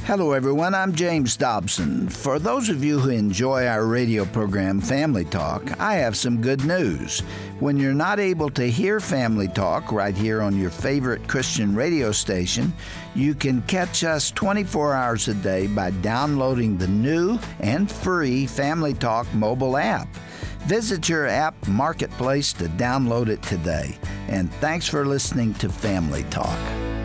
Hello, everyone. I'm James Dobson. For those of you who enjoy our radio program, Family Talk, I have some good news. When you're not able to hear Family Talk right here on your favorite Christian radio station, you can catch us 24 hours a day by downloading the new and free Family Talk mobile app. Visit your app marketplace to download it today. And thanks for listening to Family Talk.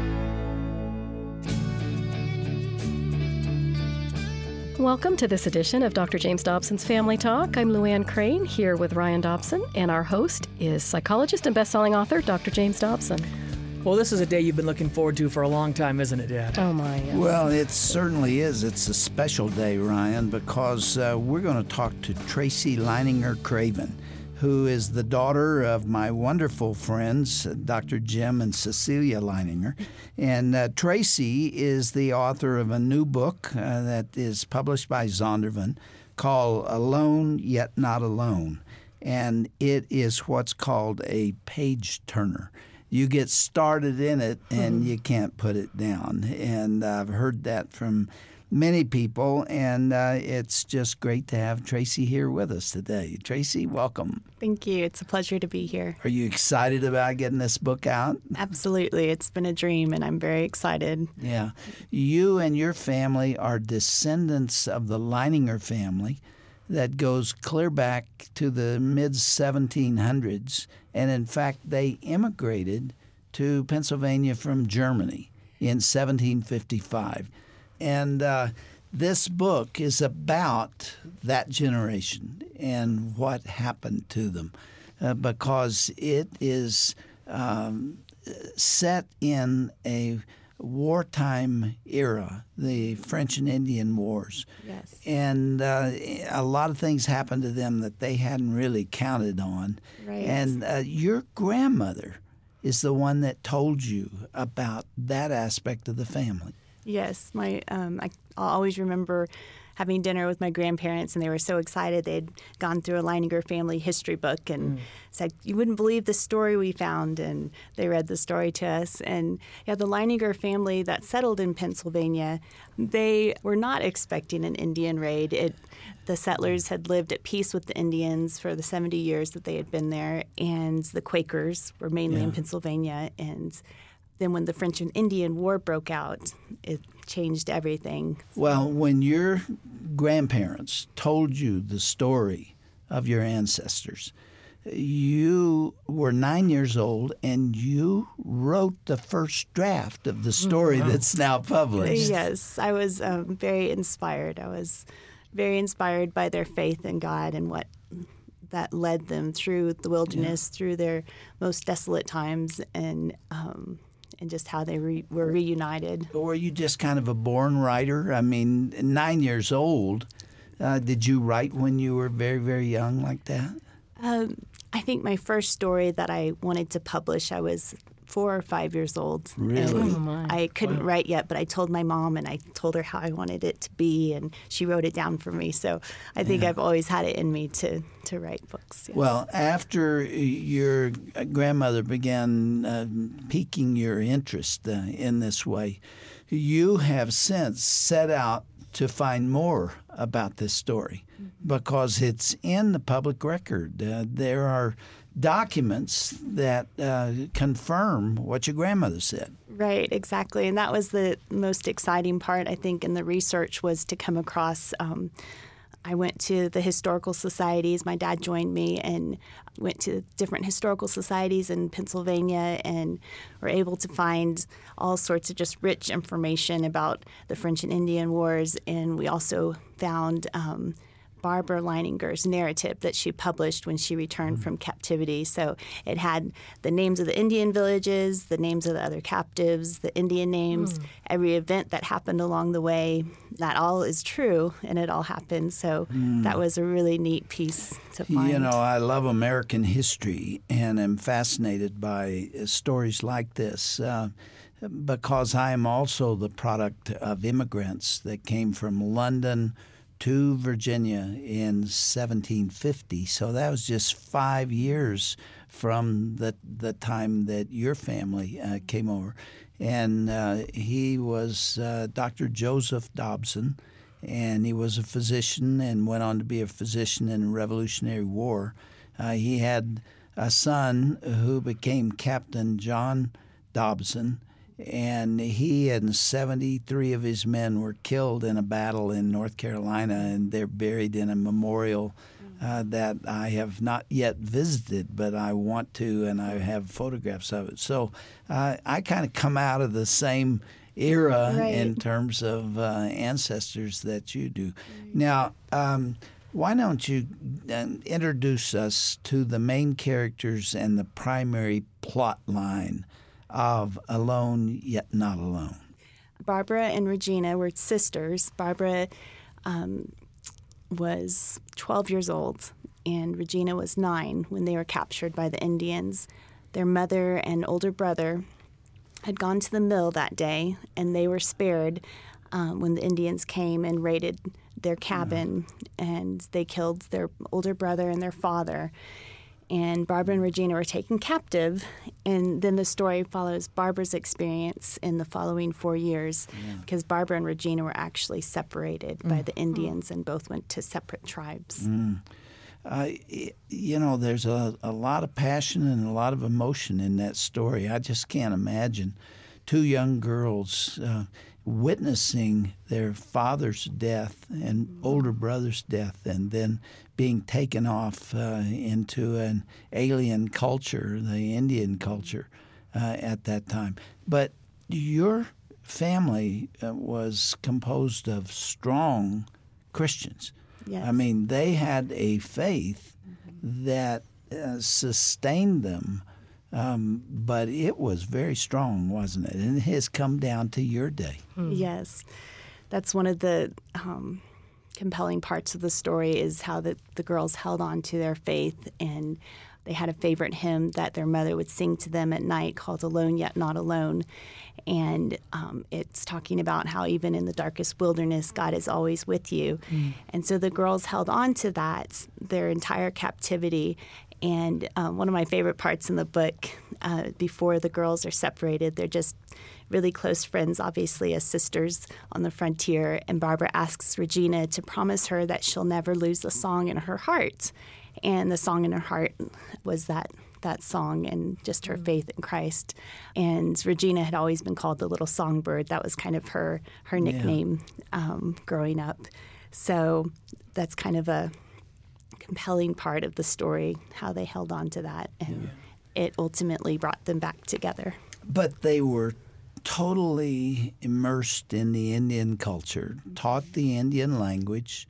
Welcome to this edition of Dr. James Dobson's Family Talk. I'm Luann Crane here with Ryan Dobson, and our host is psychologist and best-selling author Dr. James Dobson. Well, this is a day you've been looking forward to for a long time, isn't it, Dad? Oh, my. Yes. Well, it certainly is. It's a special day, Ryan, because we're going to talk to Tracy Leininger Craven, who is the daughter of my wonderful friends, Dr. Jim and Cecilia Leininger. And Tracy is the author of a new book that is published by Zondervan called Alone Yet Not Alone. And it is what's called a page turner. You get started in it and you can't put it down. And I've heard that from many people, and it's just great to have Tracy here with us today. Tracy, welcome. Thank you. It's a pleasure to be here. Are you excited about getting this book out? Absolutely. It's been a dream, and I'm very excited. Yeah. You and your family are descendants of the Leininger family that goes clear back to the mid-1700s, and in fact, they immigrated to Pennsylvania from Germany in 1755. And this book is about that generation and what happened to them because it is set in a wartime era, the French and Indian Wars. Yes. And a lot of things happened to them that they hadn't really counted on. Right. And your grandmother is the one that told you about that aspect of the family. Yes, I'll always remember having dinner with my grandparents, and they were so excited. They had gone through a Leininger family history book and said, "You wouldn't believe the story we found," and they read the story to us. And yeah, the Leininger family that settled in Pennsylvania, they were not expecting an Indian raid. The settlers had lived at peace with the Indians for the 70 years that they had been there, and the Quakers were mainly in Pennsylvania. And then when the French and Indian War broke out, it changed everything. Well, when your grandparents told you the story of your ancestors, you were 9 years old and you wrote the first draft of the story that's now published. Yes, I was very inspired. I was very inspired by their faith in God and what that led them through the wilderness, through their most desolate times, and just how they were reunited. Or were you just kind of a born writer? I mean, 9 years old, did you write when you were very, very young like that? I think my first story that I wanted to publish, I was 4 or 5 years old. Really? And I couldn't write yet, but I told my mom, and I told her how I wanted it to be, and she wrote it down for me. So I think I've always had it in me to write books. Yes. Well, after your grandmother began piquing your interest in this way, you have since set out to find more about this story because it's in the public record. There are documents that confirm what your grandmother said. Right, exactly. And that was the most exciting part, I think, in the research was to come across I went to the historical societies. My dad joined me and went to different historical societies in Pennsylvania and were able to find all sorts of just rich information about the French and Indian Wars. And we also found Barbara Leininger's narrative that she published when she returned from captivity. So it had the names of the Indian villages, the names of the other captives, the Indian names, every event that happened along the way. That all is true, and it all happened. So that was a really neat piece to find. You know, I love American history and am fascinated by stories like this because I am also the product of immigrants that came from London to Virginia in 1750. So that was just 5 years from the time that your family came over. And he was Dr. Joseph Dobson, and he was a physician and went on to be a physician in the Revolutionary War. He had a son who became Captain John Dobson, and he and 73 of his men were killed in a battle in North Carolina, and they're buried in a memorial that I have not yet visited, but I want to, and I have photographs of it. So I kind of come out of the same era in terms of ancestors that you do. Now, why don't you introduce us to the main characters and the primary plot line of Alone Yet Not Alone? Barbara and Regina were sisters. Barbara was 12 years old, and Regina was 9 when they were captured by the Indians. Their mother and older brother had gone to the mill that day, and they were spared when the Indians came and raided their cabin, and they killed their older brother and their father. And Barbara and Regina were taken captive, and then the story follows Barbara's experience in the following 4 years, because Barbara and Regina were actually separated by the Indians and both went to separate tribes. There's a lot of passion and a lot of emotion in that story. I just can't imagine 2 young girls witnessing their father's death and older brother's death, and then being taken off into an alien culture, the Indian culture, at that time. But your family was composed of strong Christians. Yes. I mean, they had a faith that sustained them, but it was very strong, wasn't it? And it has come down to your day. Yes. That's one of the compelling parts of the story, is how the girls held on to their faith, and they had a favorite hymn that their mother would sing to them at night called Alone Yet Not Alone. And it's talking about how even in the darkest wilderness, God is always with you. And so the girls held on to that their entire captivity. And one of my favorite parts in the book, before the girls are separated, they're just really close friends, obviously, as sisters on the frontier. And Barbara asks Regina to promise her that she'll never lose the song in her heart. And the song in her heart was that song and just her faith in Christ. And Regina had always been called the little songbird. That was kind of her nickname growing up. So that's kind of a compelling part of the story, how they held on to that. And it ultimately brought them back together. But they were totally immersed in the Indian culture, taught the Indian language,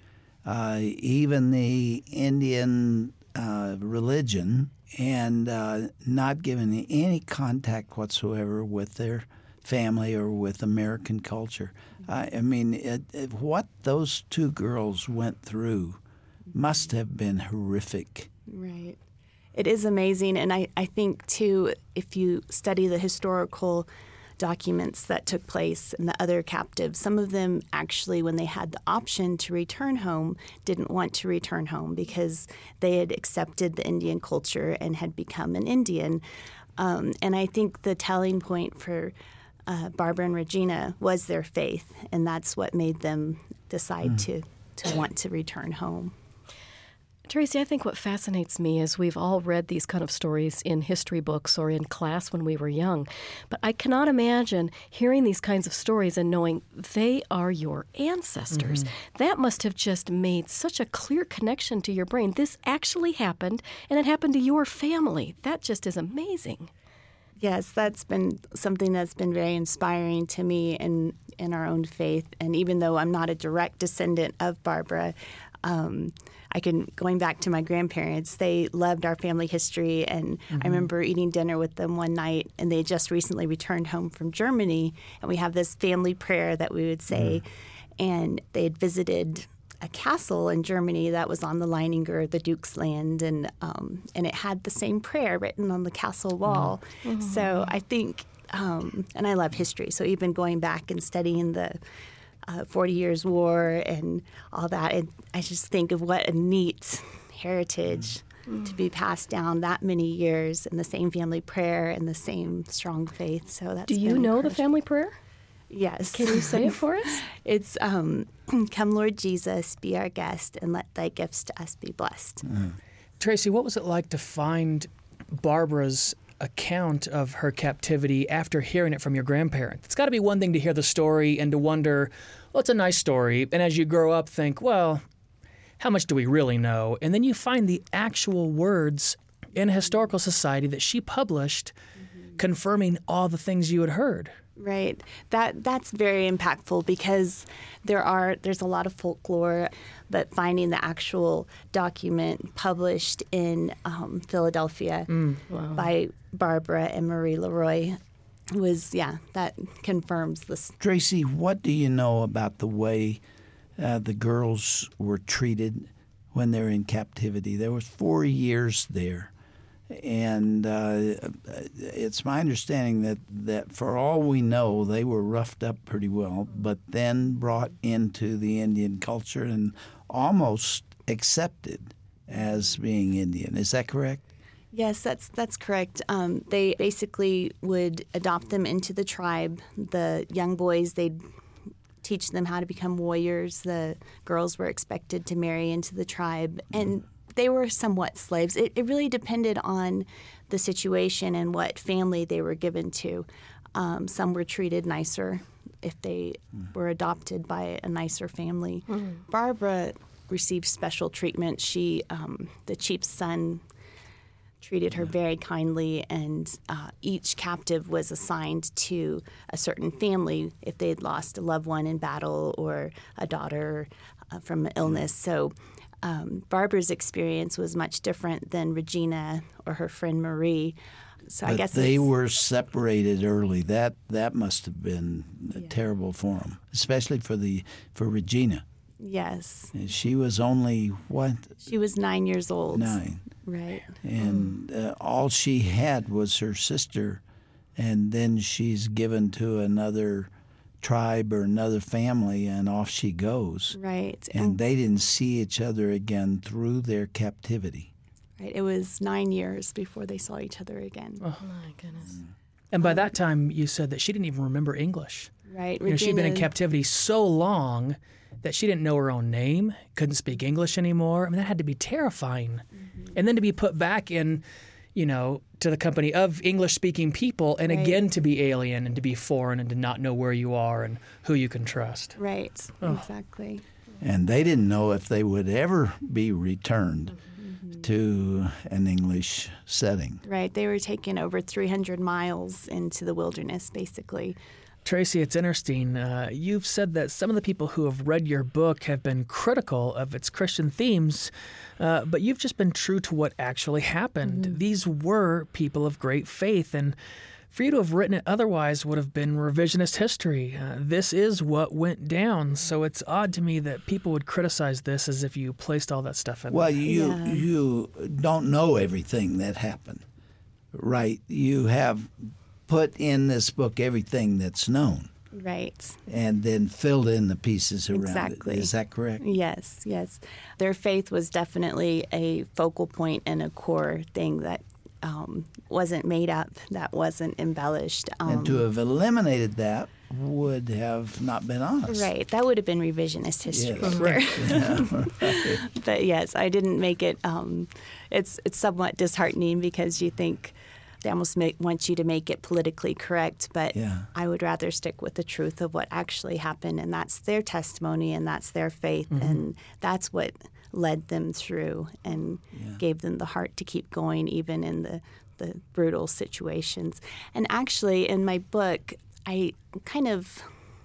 even the Indian religion, and not given any contact whatsoever with their family or with American culture. I mean, what those 2 girls went through must have been horrific. Right. It is amazing. And I think, too, if you study the historical documents that took place and the other captives, some of them actually, when they had the option to return home, didn't want to return home because they had accepted the Indian culture and had become an Indian. And I think the telling point for Barbara and Regina was their faith, and that's what made them decide to want to return home. Tracy, I think what fascinates me is we've all read these kind of stories in history books or in class when we were young, but I cannot imagine hearing these kinds of stories and knowing they are your ancestors. That must have just made such a clear connection to your brain. This actually happened, and it happened to your family. That just is amazing. Yes, that's been something that's been very inspiring to me in our own faith. And even though I'm not a direct descendant of Barbara, going back to my grandparents, they loved our family history, and I remember eating dinner with them one night, and they had just recently returned home from Germany, and we have this family prayer that we would say, and they had visited a castle in Germany that was on the Leininger, the Duke's land, and it had the same prayer written on the castle wall. So I think, and I love history, so even going back and studying the 40 Years' War and all that, and I just think of what a neat heritage to be passed down that many years in the same family prayer and the same strong faith. So that's Do you been know the encouraging. family prayer? Yes. Can you say it for us? It's come, Lord Jesus, be our guest, and let thy gifts to us be blessed. Tracy, what was it like to find Barbara's account of her captivity after hearing it from your grandparents? It's got to be one thing to hear the story and to wonder, well, it's a nice story. And as you grow up, think, well, how much do we really know? And then you find the actual words in a historical society that she published confirming all the things you had heard. Right. That's very impactful because there's a lot of folklore, but finding the actual document published in Philadelphia by Barbara and Marie Leroy was, that confirms this. Tracy, what do you know about the way the girls were treated when they were in captivity? There was 4 years there. And it's my understanding that for all we know, they were roughed up pretty well, but then brought into the Indian culture and almost accepted as being Indian. Is that correct? Yes, that's correct. They basically would adopt them into the tribe. The young boys, they'd teach them how to become warriors. The girls were expected to marry into the tribe. And they were somewhat slaves. It really depended on the situation and what family they were given to. Some were treated nicer if they were adopted by a nicer family. Barbara received special treatment. She, the chief's son, treated her very kindly, and each captive was assigned to a certain family if they'd lost a loved one in battle or a daughter from illness. So Barbara's experience was much different than Regina or her friend Marie. So but I guess they were separated early. That must have been terrible for them, especially for Regina. Yes. She was only what? She was 9 years old. 9. Right. And all she had was her sister, and then she's given to another tribe or another family, and off she goes. Right. And they didn't see each other again through their captivity. Right. It was 9 years before they saw each other again. Oh, my goodness. And by that time, you said that she didn't even remember English. Right. She'd been in captivity so long that she didn't know her own name, couldn't speak English anymore. I mean, that had to be terrifying. And then to be put back in, to the company of English-speaking people, and again to be alien and to be foreign and to not know where you are and who you can trust. Right. Exactly. And they didn't know if they would ever be returned to an English setting. Right. They were taken over 300 miles into the wilderness, basically. Tracy, it's interesting. You've said that some of the people who have read your book have been critical of its Christian themes, but you've just been true to what actually happened. These were people of great faith, and for you to have written it otherwise would have been revisionist history. This is what went down, so it's odd to me that people would criticize this as if you placed all that stuff in Well, there. you don't know everything that happened, right? You have put in this book everything that's known. Right. And then filled in the pieces around Exactly. it. Is that correct? Yes. Their faith was definitely a focal point and a core thing that wasn't made up, that wasn't embellished. And to have eliminated that would have not been honest. Right. That would have been revisionist history. Yes. Right. But yes, I didn't make it. It's somewhat disheartening because you think they almost want you to make it politically correct, but I would rather stick with the truth of what actually happened, and that's their testimony, and that's their faith, and that's what led them through and gave them the heart to keep going even in the brutal situations. And actually, in my book, I kind of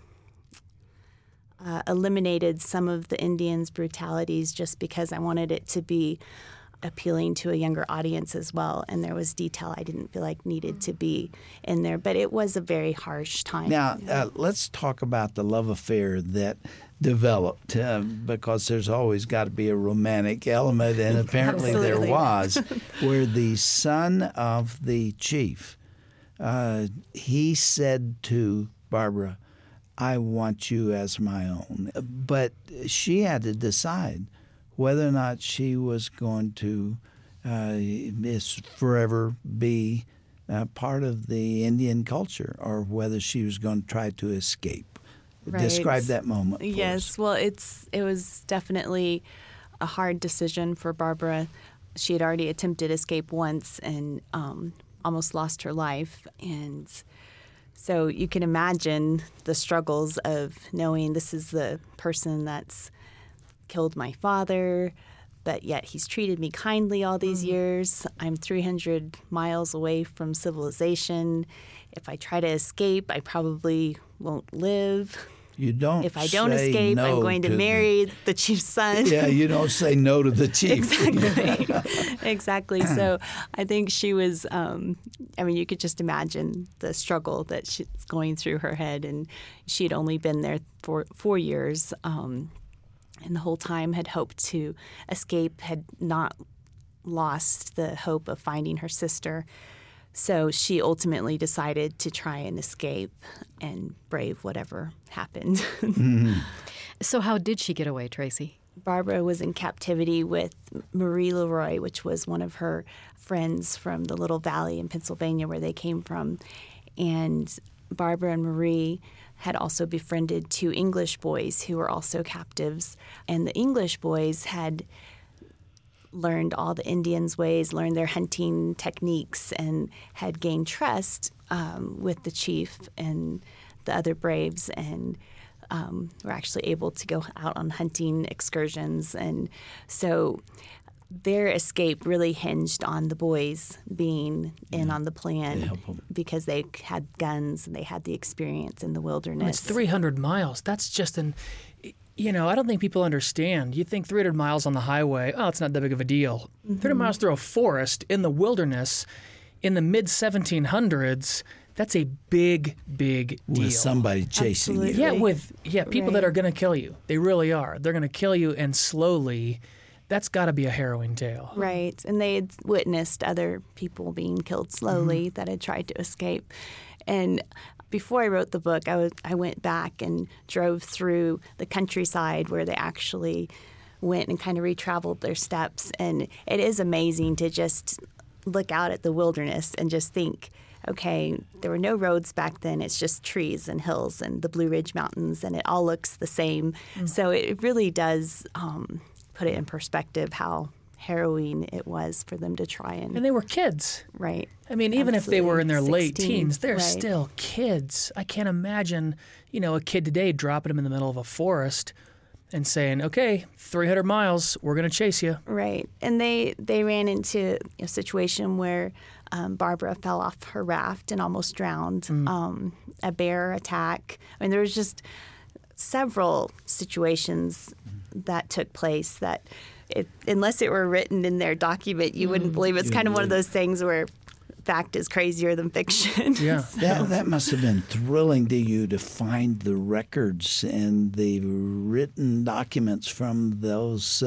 eliminated some of the Indians' brutalities just because I wanted it to be appealing to a younger audience as well, and there was detail I didn't feel like needed to be in there, but it was a very harsh time. Now, let's talk about the love affair that developed, because there's always got to be a romantic element, and apparently there was, where the son of the chief, he said to Barbara, I want you as my own. But she had to decide whether or not she was going to is forever be part of the Indian culture, or whether she was going to try to escape. Right. Describe that moment for Yes, us. well, it was definitely a hard decision for Barbara. She had already attempted escape once and almost lost her life. And so you can imagine the struggles of knowing this is the person that's killed my father, but yet he's treated me kindly all these years. I'm 300 miles away from civilization. If I try to escape, I probably won't live. You don't. If I don't say escape, no I'm going to marry the chief's son. Yeah, you don't say no to the chief. Exactly. So I think she was, you could just imagine the struggle that she's going through her head. And she had only been there for 4 years, and the whole time had hoped to escape, had not lost the hope of finding her sister. So she ultimately decided to try and escape and brave whatever happened. So how did she get away, Tracy? Barbara was in captivity with Marie Leroy, which was one of her friends from the little valley in Pennsylvania where they came from. And Barbara and Marie had also befriended 2 English boys who were also captives. And the English boys had learned all the Indians' ways, learned their hunting techniques, and had gained trust with the chief and the other braves, and were actually able to go out on hunting excursions. And so their escape really hinged on the boys being in on the plan because they had guns and they had the experience in the wilderness. It's 300 miles. That's just I don't think people understand. You think 300 miles on the highway, it's not that big of a deal. 300 miles through a forest in the wilderness in the mid-1700s, that's a big, big deal. With somebody chasing Absolutely. Yeah, people that are going to kill you. They really are. They're going to kill you, and slowly. That's got to be a harrowing tale. Right. And they had witnessed other people being killed slowly that had tried to escape. And before I wrote the book, I went back and drove through the countryside where they actually went and kind of retraveled their steps. And it is amazing to just look out at the wilderness and just think, okay, there were no roads back then. It's just trees and hills and the Blue Ridge Mountains, and it all looks the same. So it really does put it in perspective how harrowing it was for them to try and they were kids. Right. I mean, even if they were in their late 16, teens, they're right. still kids. I can't imagine, a kid today dropping them in the middle of a forest and saying, okay, 300 miles, we're going to chase you. Right. And they ran into a situation where Barbara fell off her raft and almost drowned. A bear attack. I mean, there was just several situations that took place that unless it were written in their document, you wouldn't believe. It's kind of one of those things where fact is crazier than fiction. Yeah. That must have been thrilling to you to find the records and the written documents from those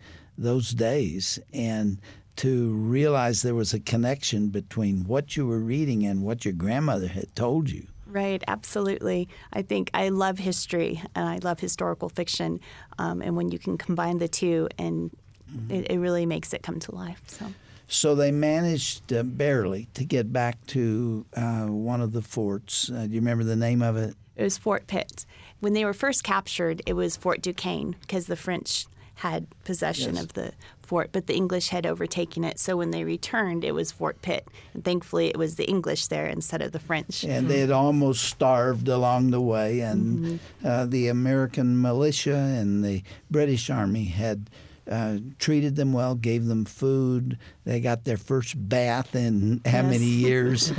days, and to realize there was a connection between what you were reading and what your grandmother had told you. Right, absolutely. I think I love history and I love historical fiction, and when you can combine the two, and it really makes it come to life. So they managed barely to get back to one of the forts. Do you remember the name of it? It was Fort Pitt. When they were first captured, it was Fort Duquesne because the French had possession of the fort, but the English had overtaken it. So when they returned, it was Fort Pitt. And thankfully, it was the English there instead of the French. And they had almost starved along the way, and the American militia and the British Army had treated them well, gave them food. They got their first bath in how many years,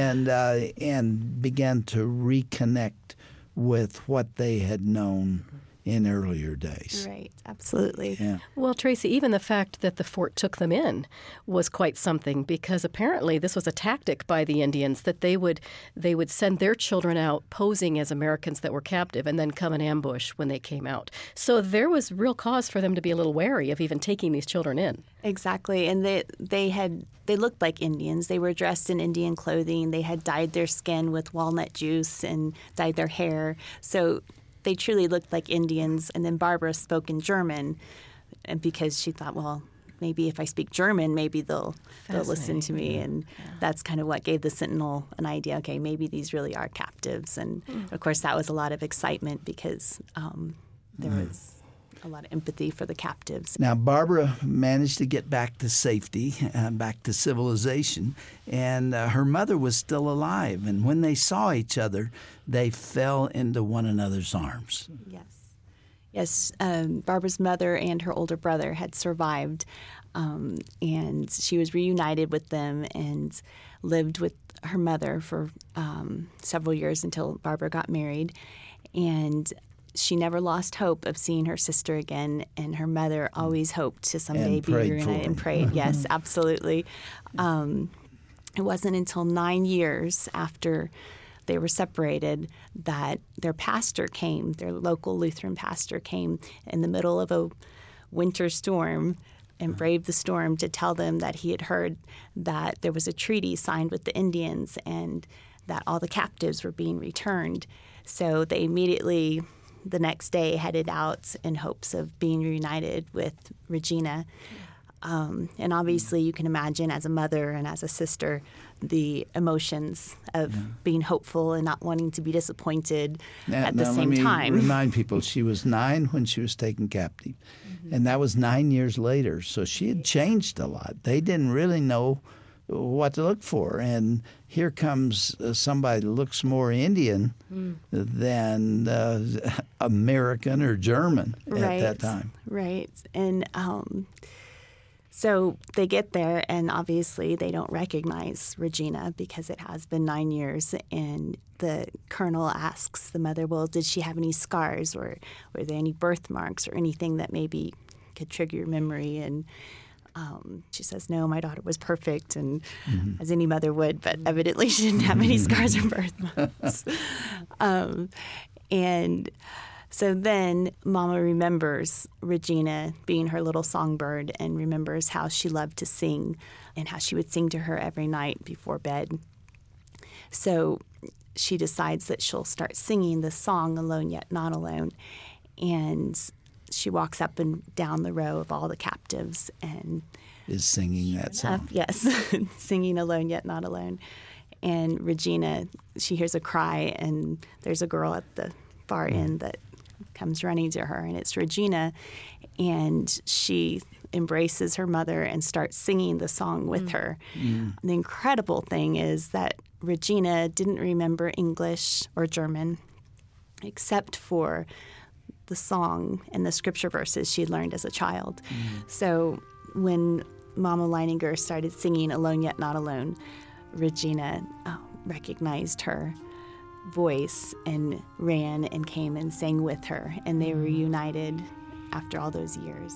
and began to reconnect with what they had known in earlier days. Right, absolutely. Yeah. Well, Tracy, even the fact that the fort took them in was quite something, because apparently this was a tactic by the Indians that they would send their children out posing as Americans that were captive and then come and ambush when they came out. So there was real cause for them to be a little wary of even taking these children in. Exactly, and they looked like Indians. They were dressed in Indian clothing. They had dyed their skin with walnut juice and dyed their hair. So they truly looked like Indians. And then Barbara spoke in German, and because she thought, well, maybe if I speak German, maybe they'll listen to me. And that's kind of what gave the Sentinel an idea. Okay, maybe these really are captives. And of course, that was a lot of excitement because there was a lot of empathy for the captives. Now, Barbara managed to get back to safety, back to civilization, and her mother was still alive. And when they saw each other, they fell into one another's arms. Yes, Barbara's mother and her older brother had survived, and she was reunited with them and lived with her mother for several years until Barbara got married. And she never lost hope of seeing her sister again, and her mother always hoped to someday be reunited and prayed. Yes, absolutely. It wasn't until 9 years after they were separated that their pastor came, their local Lutheran pastor came in the middle of a winter storm and braved the storm to tell them that he had heard that there was a treaty signed with the Indians and that all the captives were being returned. So they immediately, the next day, headed out in hopes of being reunited with Regina. And obviously, you can imagine as a mother and as a sister, the emotions of being hopeful and not wanting to be disappointed at the same time. Let me remind people, she was 9 when she was taken captive, and that was 9 years later. So she had changed a lot. They didn't really know what to look for. And here comes somebody that looks more Indian than American or German at that time. Right. And so they get there, and obviously they don't recognize Regina because it has been 9 years. And the colonel asks the mother, well, did she have any scars, or were there any birthmarks or anything that maybe could trigger your memory? And she says, no, my daughter was perfect, and as any mother would, but evidently she didn't have any scars or birthmarks. And so then Mama remembers Regina being her little songbird and remembers how she loved to sing and how she would sing to her every night before bed. So she decides that she'll start singing the song, Alone Yet Not Alone. And she walks up and down the row of all the captives and is singing that song. Yes, singing Alone Yet Not Alone. And Regina, she hears a cry, and there's a girl at the far end that comes running to her, and it's Regina, and she embraces her mother and starts singing the song with her. The incredible thing is that Regina didn't remember English or German except for the song and the scripture verses she learned as a child. So when Mama Leininger started singing Alone Yet Not Alone, Regina recognized her voice and ran and came and sang with her, and they were reunited after all those years.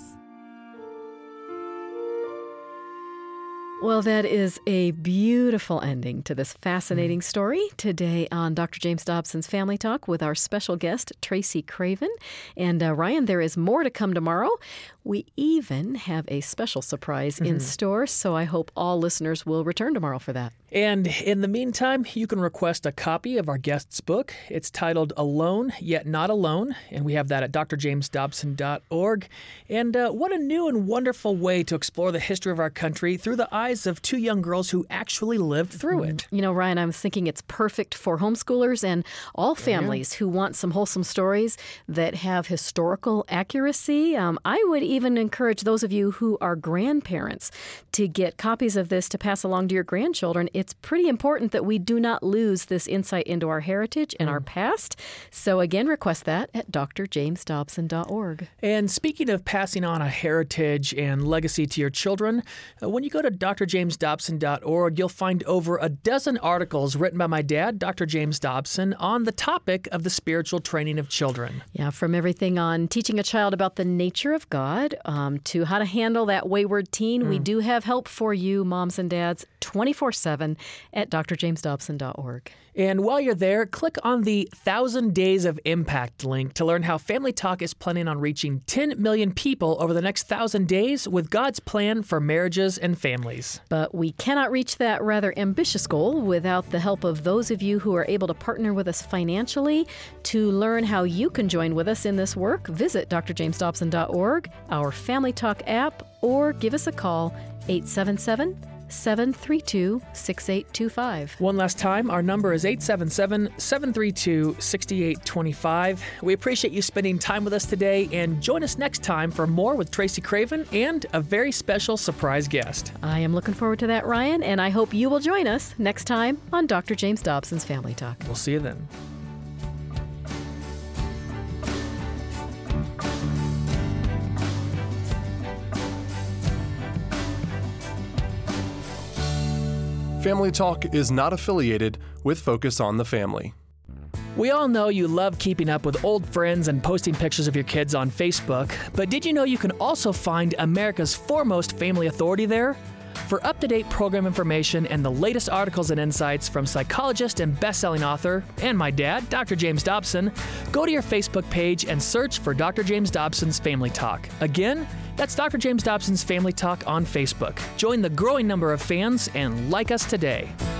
Well, that is a beautiful ending to this fascinating story today on Dr. James Dobson's Family Talk with our special guest, Tracy Craven. And Ryan, there is more to come tomorrow. We even have a special surprise in store, so I hope all listeners will return tomorrow for that. And in the meantime, you can request a copy of our guest's book. It's titled Alone Yet Not Alone, and we have that at drjamesdobson.org. And what a new and wonderful way to explore the history of our country through the eyes of two young girls who actually lived through it. You know, Ryan, I was thinking it's perfect for homeschoolers and all families who want some wholesome stories that have historical accuracy. I would even encourage those of you who are grandparents to get copies of this to pass along to your grandchildren. It's pretty important that we do not lose this insight into our heritage and our past. So again, request that at drjamesdobson.org. And speaking of passing on a heritage and legacy to your children, when you go to drjamesdobson.org, you'll find over a dozen articles written by my dad, Dr. James Dobson, on the topic of the spiritual training of children. Yeah, from everything on teaching a child about the nature of God to how to handle that wayward teen. We do have help for you, moms and dads. 24/7 at drjamesdobson.org. And while you're there, click on the 1,000 Days of Impact link to learn how Family Talk is planning on reaching 10 million people over the next 1,000 days with God's plan for marriages and families. But we cannot reach that rather ambitious goal without the help of those of you who are able to partner with us financially. To learn how you can join with us in this work, visit drjamesdobson.org, our Family Talk app, or give us a call, 877-732-6825. One last time, our number is 877-732-6825. We appreciate you spending time with us today, and join us next time for more with Tracy Craven and a very special surprise guest. I am looking forward to that, Ryan, and I hope you will join us next time on Dr. James Dobson's Family Talk. We'll see you then. Family Talk is not affiliated with Focus on the Family. We all know you love keeping up with old friends and posting pictures of your kids on Facebook, but did you know you can also find America's foremost family authority there? For up-to-date program information and the latest articles and insights from psychologist and best-selling author, and my dad, Dr. James Dobson, go to your Facebook page and search for Dr. James Dobson's Family Talk. Again, that's Dr. James Dobson's Family Talk on Facebook. Join the growing number of fans and like us today.